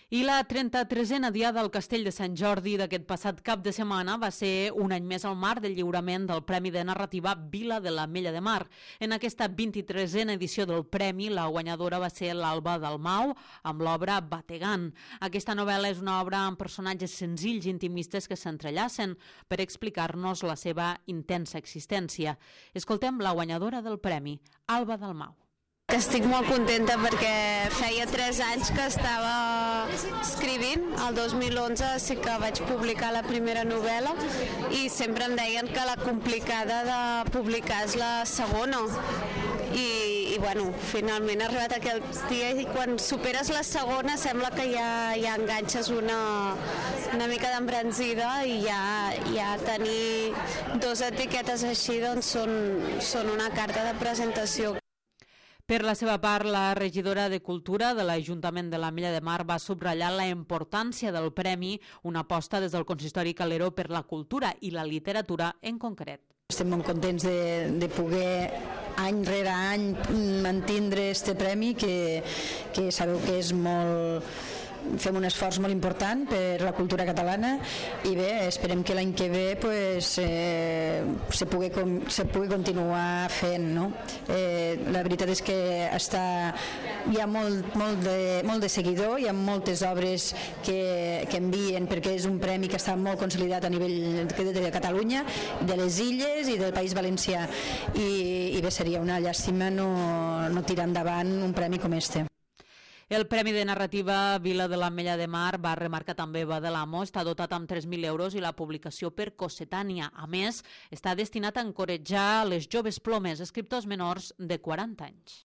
I la 33a Diada al Castell de Sant Jordi d'aquest passat cap de setmana va ser un any més al marc del lliurament del Premi de Narrativa Vila de l'Ametlla de Mar. En aquesta 23a edició del Premi, la guanyadora va ser l'Alba Dalmau, amb l'obra Bategant. Aquesta novel·la és una obra amb personatges senzills i intimistes que s'entrellacen per explicar-nos la seva intensa existència. Escoltem la guanyadora del Premi, Alba Dalmau. Estic molt contenta perquè feia 3 anys que estava escrivint. El 2011 sí que vaig publicar la primera novel·la i sempre em deien que la complicada de publicar és la segona. I bueno, finalment ha arribat aquell dia i quan superes la segona sembla que ja enganxes una mica d'embranzida i ja tenir 2 etiquetes així doncs són una carta de presentació. Per la seva part, la regidora de Cultura de l'Ajuntament de l'Ametlla de Mar va subratllar la importància del premi, una aposta des del Consistori Calero per la cultura i la literatura en concret. Estem molt contents de poder any rere any mantindre este premi que sabeu que és molt... Fem un esforç molt important per la cultura catalana i bé, esperem que l'any que ve se pugui continuar fent, no? La veritat és que hi ha molt de seguidor, hi ha moltes obres que envien perquè és un premi que està molt consolidat a nivell de Catalunya, de les Illes i del País Valencià i bé, seria una llàstima no tirar endavant un premi com este. El Premi de Narrativa Vila de l'Ametlla de Mar, va remarcar també Badalamo, està dotat amb 3.000 euros i la publicació per Cossetània. A més, està destinat a encoratjar les joves plomes, escriptors menors de 40 anys.